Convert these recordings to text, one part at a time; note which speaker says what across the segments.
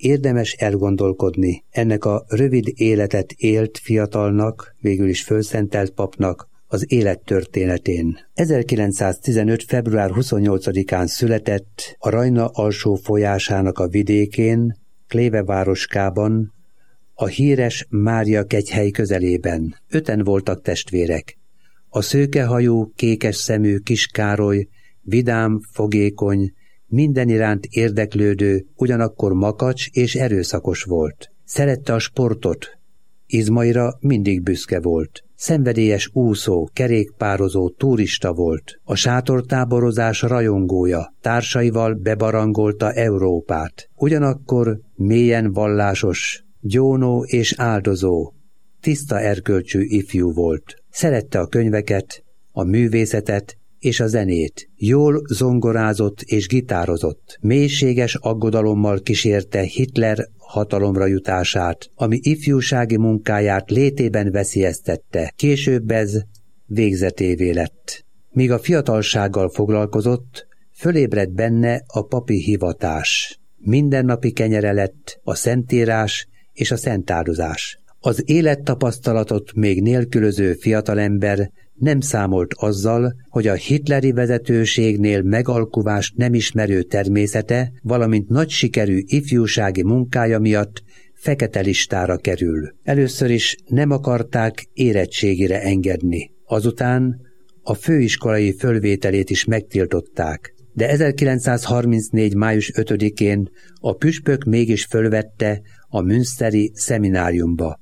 Speaker 1: érdemes elgondolkodni ennek a rövid életet élt fiatalnak, végül is fölszentelt papnak az élettörténetén. 1915. február 28-án született a Rajna alsó folyásának a vidékén, Kléve városkában, a híres Mária kegyhely közelében. 5-en voltak testvérek. A szőkehajú, kékes szemű kis Károly, vidám, fogékony, minden iránt érdeklődő, ugyanakkor makacs és erőszakos volt. Szerette a sportot, izmaira mindig büszke volt. Szenvedélyes úszó, kerékpározó, turista volt. A sátortáborozás rajongója, társaival bebarangolta Európát. Ugyanakkor mélyen vallásos, gyónó és áldozó, tiszta erkölcsű ifjú volt. Szerette a könyveket, a művészetet és a zenét. Jól zongorázott és gitározott. Mélységes aggodalommal kísérte Hitler hatalomra jutását, ami ifjúsági munkáját létében veszélyeztette. Később ez végzetévé lett. Míg a fiatalsággal foglalkozott, fölébredt benne a papi hivatás. Mindennapi kenyere lett a szentírás és a szentáldozás. Az élettapasztalatot még nélkülöző fiatalember nem számolt azzal, hogy a hitleri vezetőségnél megalkuvást nem ismerő természete, valamint nagy sikerű ifjúsági munkája miatt fekete listára kerül. Először is nem akarták érettségire engedni. Azután a főiskolai fölvételét is megtiltották. De 1934. május 5-én a püspök mégis fölvette a münsteri szemináriumba.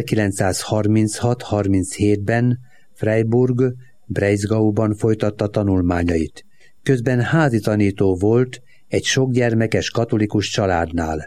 Speaker 1: 1936-37-ben Freiburg, Breisgauban folytatta tanulmányait. Közben házi tanító volt egy sokgyermekes katolikus családnál.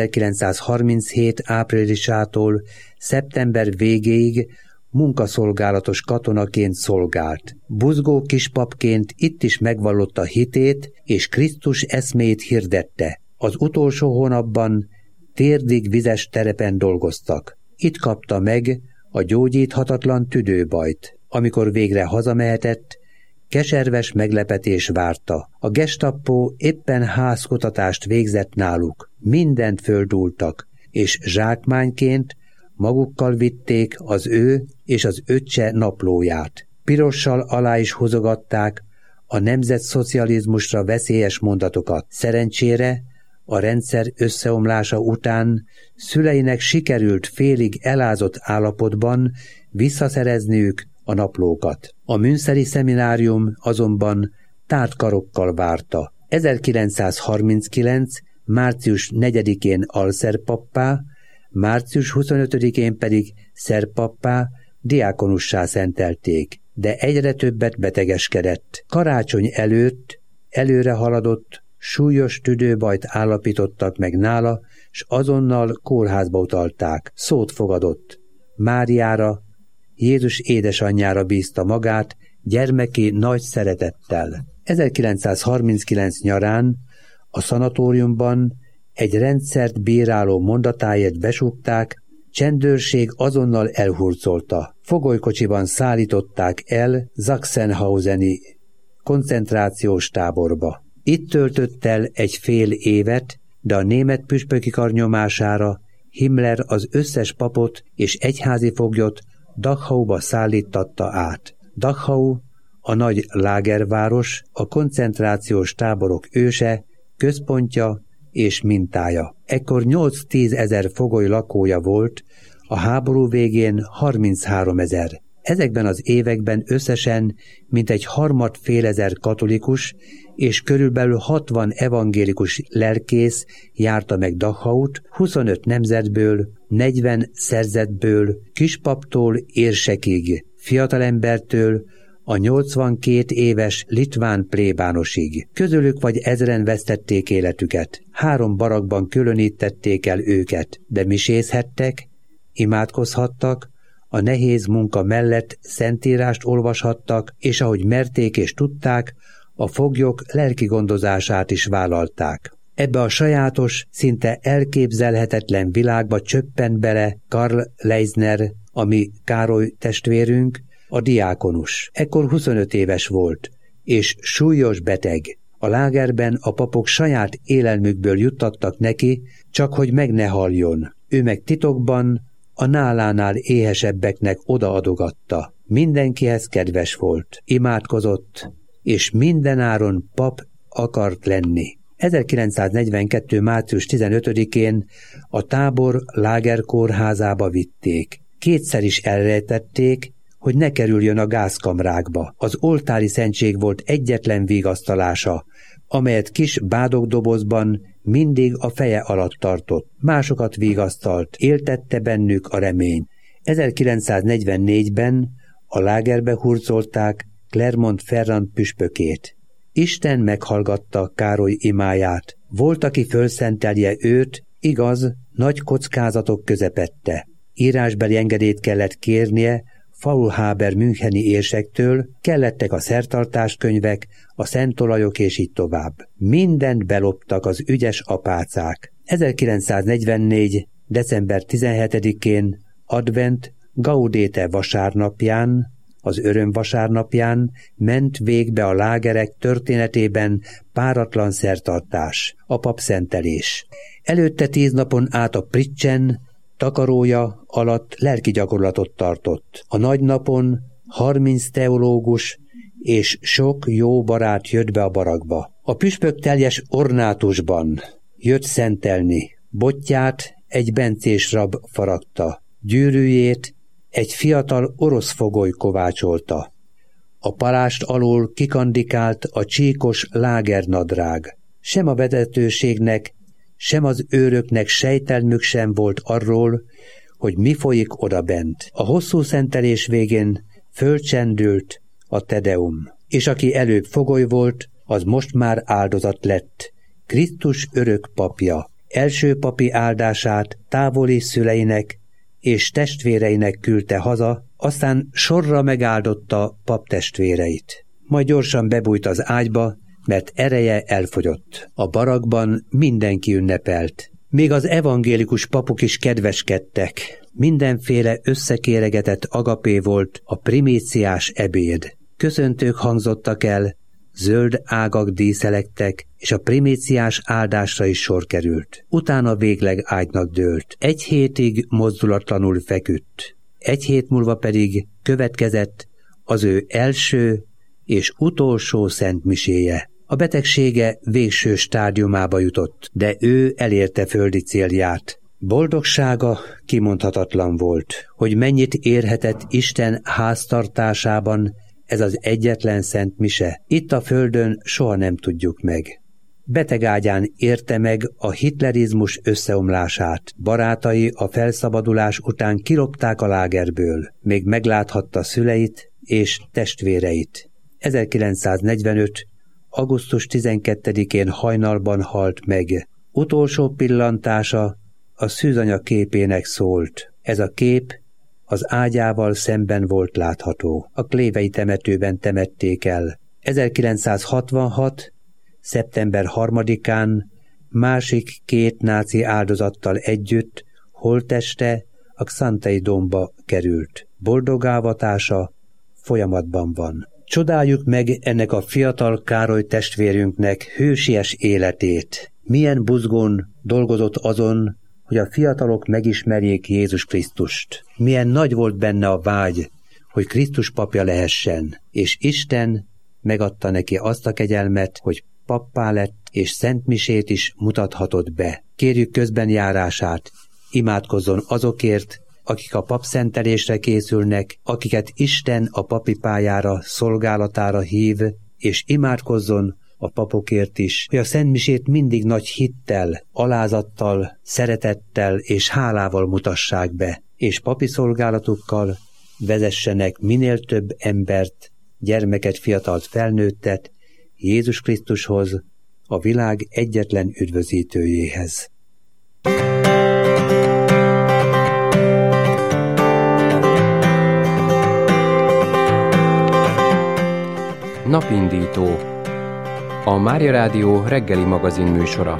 Speaker 1: 1937. áprilisától szeptember végéig munkaszolgálatos katonaként szolgált. Buzgó kispapként itt is megvallotta hitét és Krisztus eszméjét hirdette. Az utolsó hónapban térdig vizes terepen dolgoztak. Itt kapta meg a gyógyíthatatlan tüdőbajt. Amikor végre hazamehetett, keserves meglepetés várta. A gestapo éppen házkutatást végzett náluk. Mindent földúltak, és zsákmányként magukkal vitték az ő és az öccse naplóját. Pirossal alá is húzogatták a nemzetszocializmusra veszélyes mondatokat. Szerencsére a rendszer összeomlása után szüleinek sikerült félig elázott állapotban visszaszerezniük a naplókat. A münsteri szeminárium azonban tárt karokkal várta. 1939. március 4-én alszerpappá, március 25-én pedig szerpappá, diákonussá szentelték, de egyre többet betegeskedett. Karácsony előtt előre haladott, súlyos tüdőbajt állapítottak meg nála, s azonnal kórházba utalták. Szót fogadott. Máriára, Jézus édesanyjára bízta magát gyermeki nagy szeretettel. 1939 nyarán a szanatóriumban egy rendszert bíráló mondatáért besúgták, csendőrség azonnal elhurcolta. Fogolykocsiban szállították el Sachsenhauseni koncentrációs táborba. Itt töltött el egy fél évet, de a német püspöki kar nyomására Himmler az összes papot és egyházi foglyot Dachauba szállítatta át. Dachau, a nagy lágerváros, a koncentrációs táborok őse, központja és mintája. Ekkor 8-10 ezer fogoly lakója volt, a háború végén 33 000. Ezekben az években összesen mintegy 3,5 ezer katolikus és körülbelül 60 evangélikus lelkész járta meg Dachaut, 25 nemzetből, 40 szerzetből, kispaptól érsekig, fiatalembertől a 82 éves litván plébánosig. Közülük vagy ezren vesztették életüket. 3 barakban különítették el őket, de misézhettek, imádkozhattak, a nehéz munka mellett szentírást olvashattak, és ahogy merték és tudták, a foglyok lelki gondozását is vállalták. Ebbe a sajátos, szinte elképzelhetetlen világba csöppent bele Karl Leisner, ami Károly testvérünk, a diákonus. Ekkor 25 éves volt, és súlyos beteg. A lágerben a papok saját élelmükből juttattak neki, csak hogy meg ne haljon. Ő meg titokban a nálánál éhesebbeknek odaadogatta. Mindenkihez kedves volt, imádkozott, és mindenáron pap akart lenni. 1942. március 15-én a tábor lágerkórházába vitték. Kétszer is elrejtették, hogy ne kerüljön a gázkamrákba. Az oltári szentség volt egyetlen vigasztalása, amelyet kis bádogdobozban mindig a feje alatt tartott. Másokat vigasztalt, éltette bennük a remény. 1944-ben a lágerbe hurcolták Clermont-Ferrand püspökét. Isten meghallgatta Károly imáját. Volt, aki fölszentelje őt, igaz, nagy kockázatok közepette. Írásbeli engedélyt kellett kérnie Faulhaber müncheni érsektől, kellettek a szertartáskönyvek, a szentolajok és így tovább. Mindent beloptak az ügyes apácák. 1944. december 17-én advent Gaudete vasárnapján, az örömvasárnapján ment végbe a lágerek történetében páratlan szertartás, a papszentelés. Előtte 10 napon át a Pritchen takarója alatt lelki gyakorlatot tartott. A nagy napon 30 teológus és sok jó barát jött be a barakba. A püspök teljes ornátusban jött szentelni. Botját egy bencés rab faragta, gyűrűjét egy fiatal orosz fogoly kovácsolta. A palást alól kikandikált a csíkos lágernadrág. Sem a vezetőségnek, sem az őröknek sejtelmük sem volt arról, hogy mi folyik odabent. A hosszú szentelés végén fölcsendült a Tedeum, és aki előbb fogoly volt, az most már áldozat lett, Krisztus örök papja. Első papi áldását távoli szüleinek és testvéreinek küldte haza, aztán sorra megáldotta paptestvéreit. Majd gyorsan bebújt az ágyba, mert ereje elfogyott. A barakban mindenki ünnepelt. Még az evangélikus papok is kedveskedtek. Mindenféle összekéregetett agapé volt a primíciás ebéd. Köszöntők hangzottak el, zöld ágak díszelektek, és a primíciás áldásra is sor került. Utána végleg ágynak dőlt. 1 hétig mozdulatlanul feküdt. 1 hét múlva pedig következett az ő első és utolsó szentmiséje. A betegsége végső stádiumába jutott, de ő elérte földi célját. Boldogsága kimondhatatlan volt, hogy mennyit érhetett Isten háztartásában ez az egyetlen szentmise. Itt a földön soha nem tudjuk meg. Betegágyán érte meg a hitlerizmus összeomlását. Barátai a felszabadulás után kilopták a lágerből. Még megláthatta szüleit és testvéreit. 1945. augusztus 12-én hajnalban halt meg. Utolsó pillantása a szűzanya képének szólt. Ez a kép az ágyával szemben volt látható. A Klévei temetőben temették el. 1966. szeptember 3-án másik 2 náci áldozattal együtt holtteste a Xantei Dómba került. Boldogávatása folyamatban van. Csodáljuk meg ennek a fiatal Károly testvérünknek hősies életét. Milyen buzgón dolgozott azon, hogy a fiatalok megismerjék Jézus Krisztust. Milyen nagy volt benne a vágy, hogy Krisztus papja lehessen, és Isten megadta neki azt a kegyelmet, hogy pappá lett, és szentmisét is mutathatott be. Kérjük közbenjárását, imádkozzon azokért, akik a papszentelésre készülnek, akiket Isten a papi pályára, szolgálatára hív, és imádkozzon a papokért is, hogy a szentmisét mindig nagy hittel, alázattal, szeretettel és hálával mutassák be, és papi szolgálatukkal vezessenek minél több embert, gyermeket, fiatalt, felnőttet Jézus Krisztushoz, a világ egyetlen üdvözítőjéhez.
Speaker 2: Napindító, a Mária Rádió reggeli magazin műsora.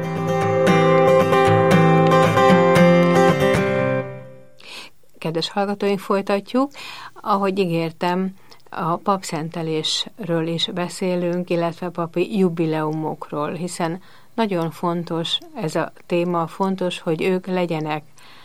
Speaker 3: Kedves hallgatóink, folytatjuk. Ahogy ígértem, a papszentelésről is beszélünk, illetve papi jubileumokról, hiszen nagyon fontos ez a téma, fontos, hogy ők legyenek